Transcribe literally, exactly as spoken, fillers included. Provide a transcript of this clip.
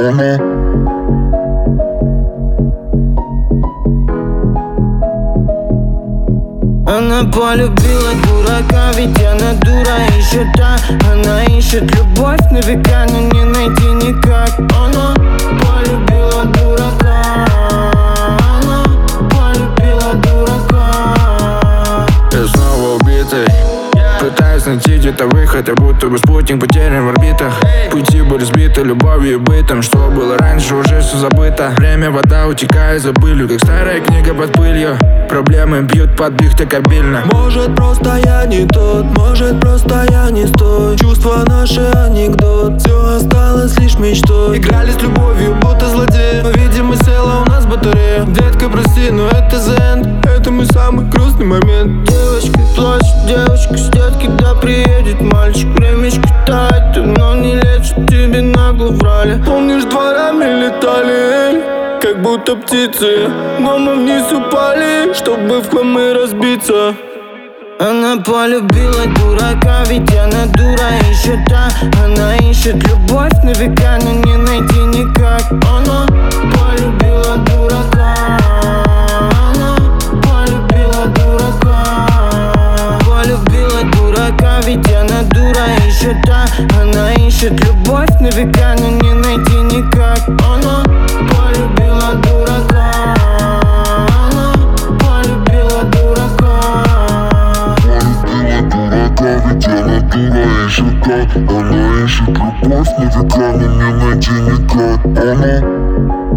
Она полюбила дурака, ведь она дура еще та. Она ищет любовь на века, но не найти никак. Она полюбила дурака. Она полюбила дурака. Я снова убитый, пытаюсь найти где-то выход, я будто бы спутник потерян в орбитах. Пути были сбиты любовью и бытом, что было раньше уже все забыто. Время, вода утекает за пылью, как старая книга под пылью. Проблемы бьют под бих так обильно. Может просто я не тот, может просто я не стой. Чувства наши анекдот, все осталось лишь мечтой. Играли с любовью, будто злодеи, но видимо села у нас батарея. Детка, прости, но это зен, это мой самый грустный момент. Девочка плачет, девочка ждет, когда приедет мальчик. Времечко тает, но не лечит, тебе нагло врали. Помнишь, дворами летали, как будто птицы, но мы вниз упали, чтобы в хламы разбиться. Она полюбила дурака, ведь она дура еще та. Она ищет любовь на века, но не найти никак. Она полюбила дурака. Она полюбила дурака. Полюбила дурака, ведь она дура еще та. Она ищет любовь на века, но не найти никак. Она полюбила дурака. Она полюбила дурака. Ведь она дура ищет так. Она ищет любовь на века, но не найти никак. Она